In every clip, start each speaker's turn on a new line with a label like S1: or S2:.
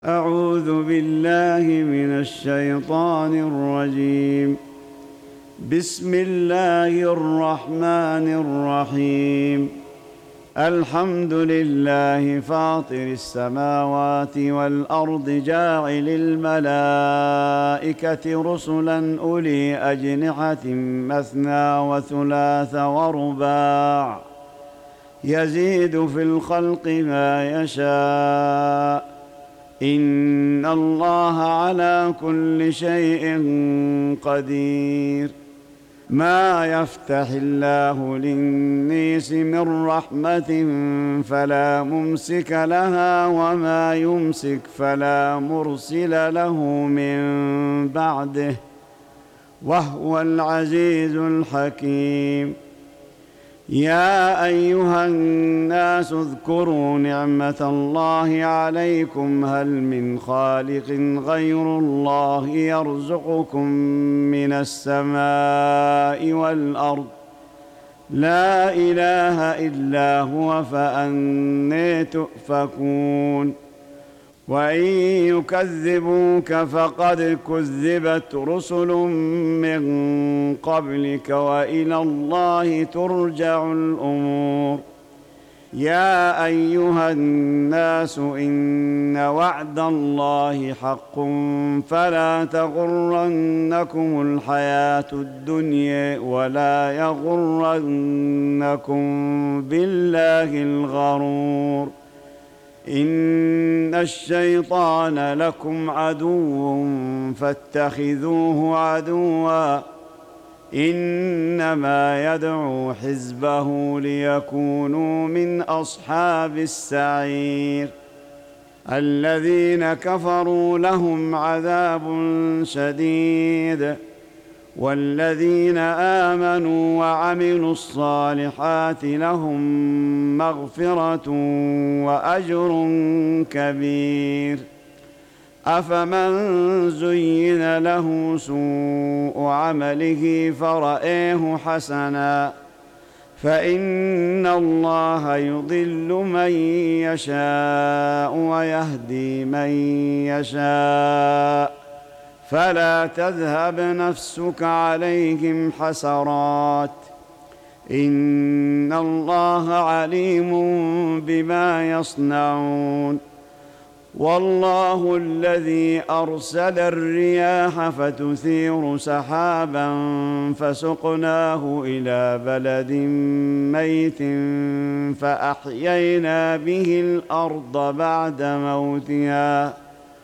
S1: أعوذ بالله من الشيطان الرجيم. بسم الله الرحمن الرحيم. الحمد لله فاطر السماوات والأرض جاعل الملائكة رسلا أولي أجنحة مثنى وثلاث ورباع يزيد في الخلق ما يشاء إن الله على كل شيء قدير. ما يفتح الله للناس من رحمة فلا ممسك لها وما يمسك فلا مرسل له من بعده وهو العزيز الحكيم. يا أيها الناس اذكروا نعمة الله عليكم هل من خالق غير الله يرزقكم من السماء والأرض لا إله إلا هو فأنى تؤفكون. وإن يكذبوك فقد كذبت رسل من قبلك وإلى الله ترجع الأمور. يا أيها الناس إن وعد الله حق فلا تغرنكم الحياة الدنيا ولا يغرنكم بالله الغرور. إن الشيطان لكم عدو فاتخذوه عدوا إنما يدعو حزبه ليكونوا من أصحاب السعير. الذين كفروا لهم عذاب شديد والذين آمنوا وعملوا الصالحات لهم مغفرة وأجر كبير. أفمن زين له سوء عمله فرآه حسنا فإن الله يضل من يشاء ويهدي من يشاء فلا تذهب نفسك عليهم حسرات إن الله عليم بما يصنعون. والله الذي أرسل الرياح فتثير سحابا فسقناه إلى بلد ميت فأحيينا به الأرض بعد موتها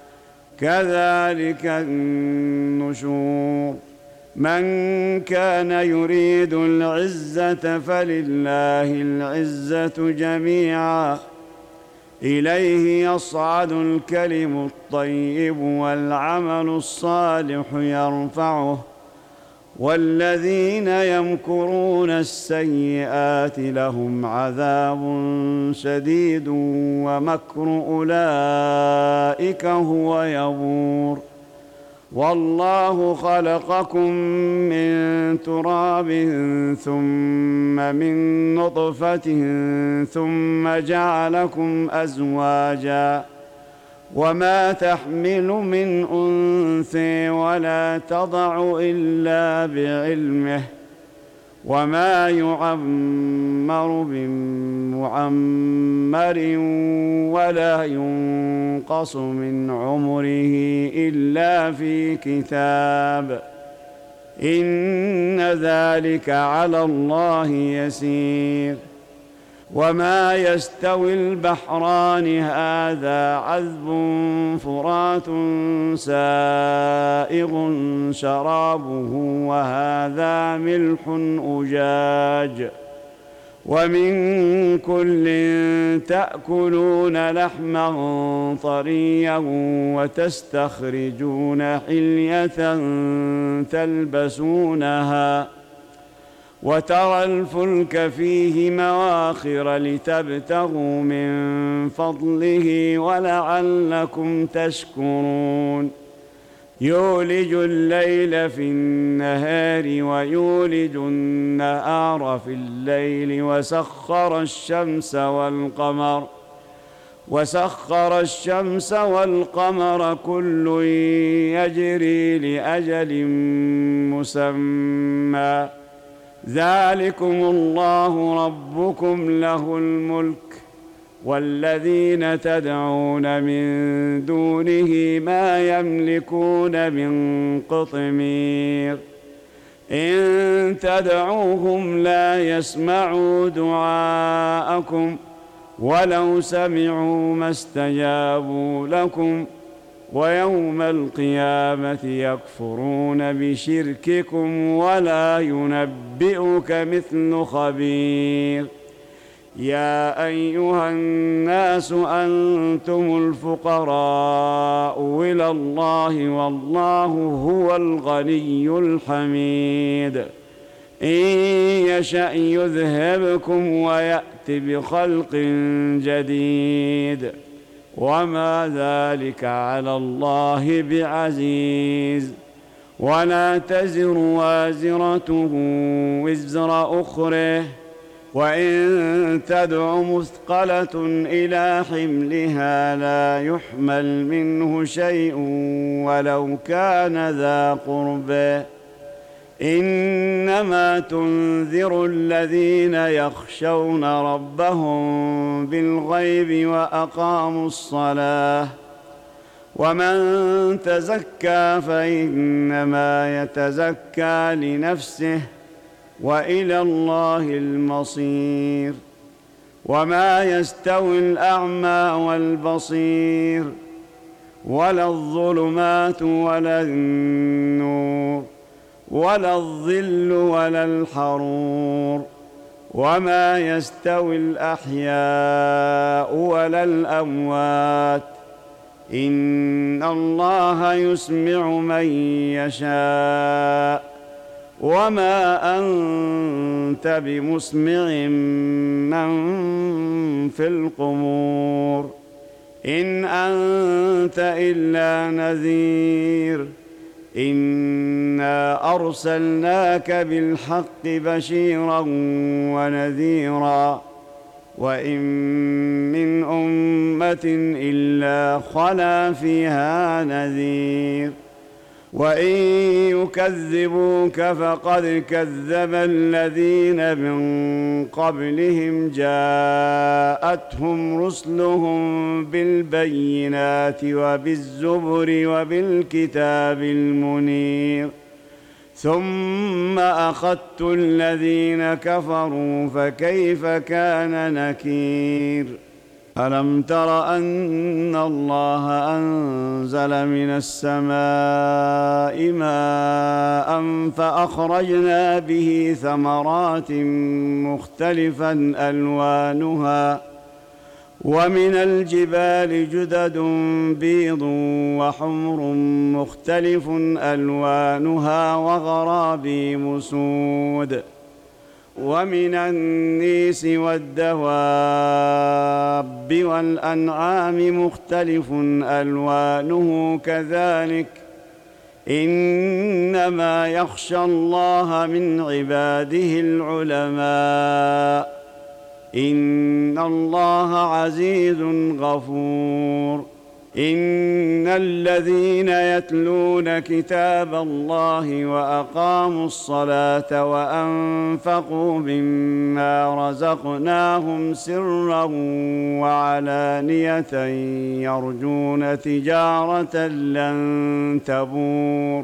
S1: كذلك النشور. من كان يريد العزة فلله العزة جميعا إليه يصعد الكلم الطيب والعمل الصالح يرفعه والذين يمكرون السيئات لهم عذاب شديد ومكر أولئك هو يبور. والله خلقكم من تراب ثم من نطفة ثم جعلكم أزواجا وما تحمل من أنثى ولا تضع إلا بعلمه وما يعمر من معمر ولا ينقص من عمره إلا في كتاب إن ذلك على الله يسير. وما يستوي البحران هذا عذب فرات سائغ شرابه وهذا ملح أجاج ومن كل تأكلون لحما طريا وتستخرجون حلية تلبسونها وترى الفلك فيه مواخر لتبتغوا من فضله ولعلكم تشكرون. يولج الليل في النهار ويولج النهار في الليل وسخر الشمس والقمر وسخر الشمس والقمر كل يجري لأجل مسمى ذلكم الله ربكم له الملك والذين تدعون من دونه ما يملكون من قطمير إن تدعوهم لا يسمعوا دعاءكم ولو سمعوا ما استجابوا لكم ويوم القيامة يكفرون بشرككم ولا ينبئك مثل خبير يا أيها الناس أنتم الفقراء إلى الله والله هو الغني الحميد إن يشأ يذهبكم ويأت بخلق جديد وما ذلك على الله بعزيز ولا تزر وازرة وزر أخرى وإن تدع مثقلة إلى حملها لا يحمل منه شيء ولو كان ذا قربى إنما تنذر الذين يخشون ربهم بالغيب وأقاموا الصلاة ومن تزكى فإنما يتزكى لنفسه وإلى الله المصير وما يستوي الأعمى والبصير ولا الظلمات ولا النور ولا الظل ولا الحرور وما يستوي الأحياء ولا الأموات إن الله يسمع من يشاء وما أنت بمسمع من في القبور إن أنت إلا نذير إنا أرسلناك بالحق بشيرا ونذيرا وإن من أمة إلا خلا فيها نذير وإن يكذبوك فقد كذب الذين من قبلهم جاءتهم رسلهم بالبينات وبالزبر وبالكتاب المنير ثم أخذت الذين كفروا فكيف كان نكير ألم تر أن الله أنزل من السماء ماء فأخرجنا به ثمرات مختلفا ألوانها ومن الجبال جدد بيض وحمر مختلف ألوانها وغرابيب سود ومن النيس والدواب والأنعام مختلف ألوانه كذلك إنما يخشى الله من عباده العلماء إن الله عزيز غفور إن الذين يتلون كتاب الله وأقاموا الصلاة وأنفقوا مما رزقناهم سرا وعلانية يرجون تجارة لن تبور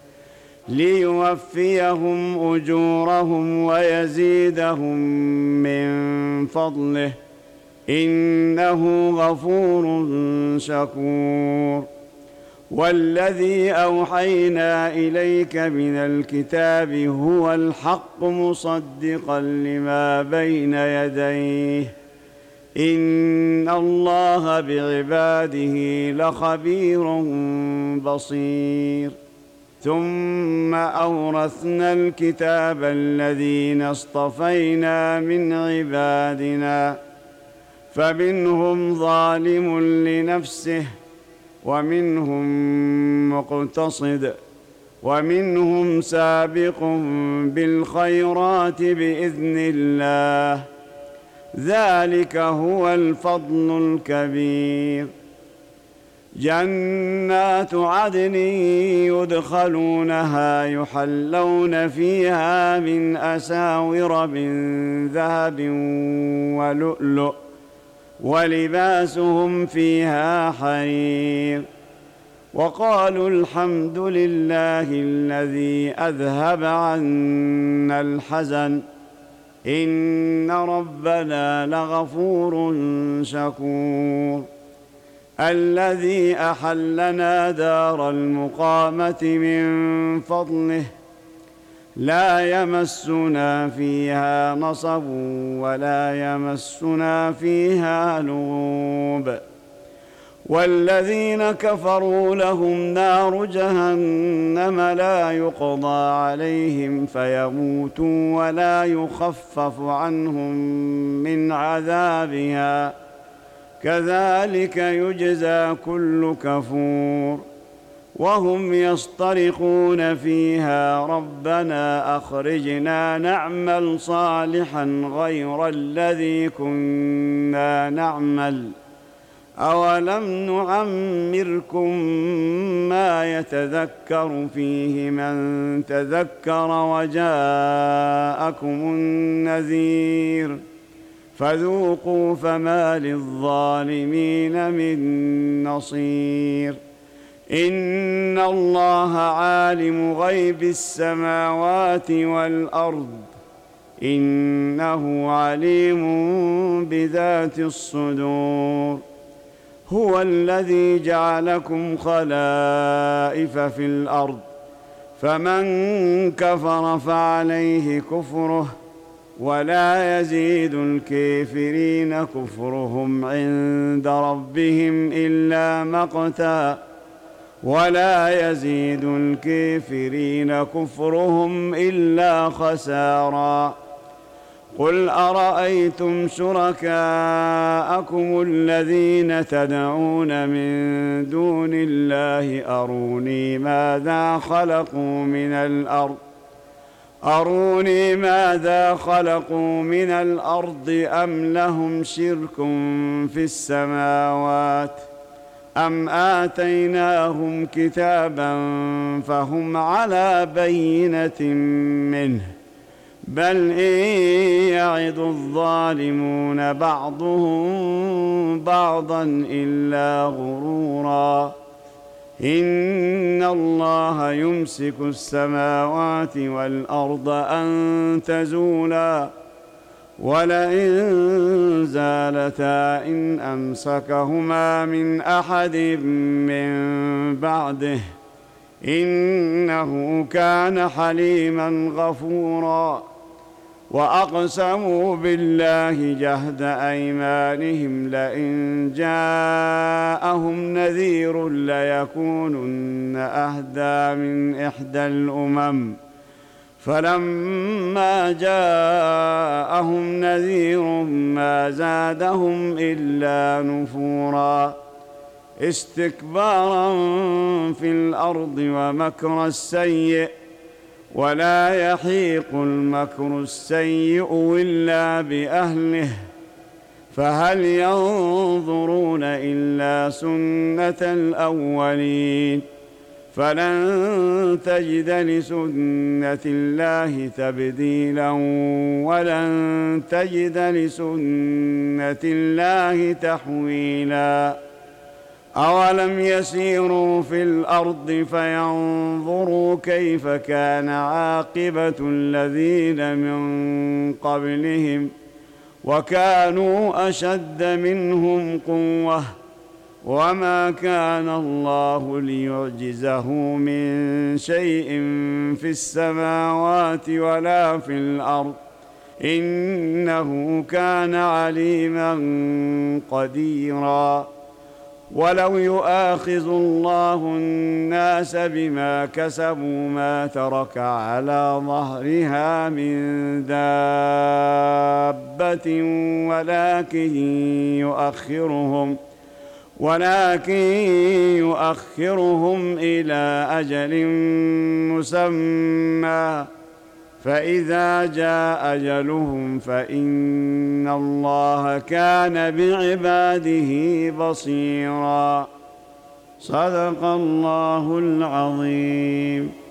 S1: ليوفيهم أجورهم ويزيدهم من فضله إنه غفور شكور والذي أوحينا إليك من الكتاب هو الحق مصدقا لما بين يديه إن الله بعباده لخبير بصير ثم أورثنا الكتاب الذين اصطفينا من عبادنا فمنهم ظالم لنفسه ومنهم مقتصد ومنهم سابق بالخيرات بإذن الله ذلك هو الفضل الكبير. جنات عدن يدخلونها يحلون فيها من أساور من ذهب ولؤلؤ ولباسهم فيها حرير. وقالوا الحمد لله الذي أذهب عنا الحزن إن ربنا لغفور شكور. الذي أحلنا دار المقامة من فضله لا يمسنا فيها نصب ولا يمسنا فيها لغوب. والذين كفروا لهم نار جهنم لا يقضى عليهم فيموتوا ولا يخفف عنهم من عذابها كذلك يجزى كل كفور. وهم يصطرخون فيها ربنا أخرجنا نعمل صالحا غير الذي كنا نعمل أولم نعمركم ما يتذكر فيه من تذكر وجاءكم النذير فذوقوا فما للظالمين من نصير. إن الله عالم غيب السماوات والأرض إنه عليم بذات الصدور. هو الذي جعلكم خلائف في الأرض فمن كفر فعليه كفره ولا يزيد الكافرين كفرهم عند ربهم إلا مقتا ولا يزيد الكافرين كفرهم إلا خسارا. قل أرأيتم شركاءكم الذين تدعون من دون الله أروني ماذا خلقوا من الأرض أم لهم شرك في السماوات أم آتيناهم كتابا فهم على بينة منه بل إن يعد الظالمون بعضهم بعضا إلا غرورا. إن الله يمسك السماوات والأرض أن تزولا ولئن زالتا إن أمسكهما من أحد من بعده إنه كان حليما غفورا. وأقسموا بالله جهد أيمانهم لئن جاءهم نذير ليكونن أهدى من إحدى الأمم فلما جاءهم نذير ما زادهم إلا نفورا استكبارا في الأرض ومكر السيء ولا يحيق المكر السيء إلا بأهله فهل ينظرون إلا سنة الأولين فلن تجد لسنة الله تبديلا ولن تجد لسنة الله تحويلا. أولم يسيروا في الأرض فينظروا كيف كان عاقبة الذين من قبلهم وكانوا أشد منهم قوة وما كان الله ليعجزه من شيء في السماوات ولا في الأرض إنه كان عليما قديرا. ولو يؤاخذ الله الناس بما كسبوا ما ترك على ظهرها من دابة ولكن يؤخرهم إلى أجل مسمى فإذا جاء أجلهم فإن الله كان بعباده بصيرا. صدق الله العظيم.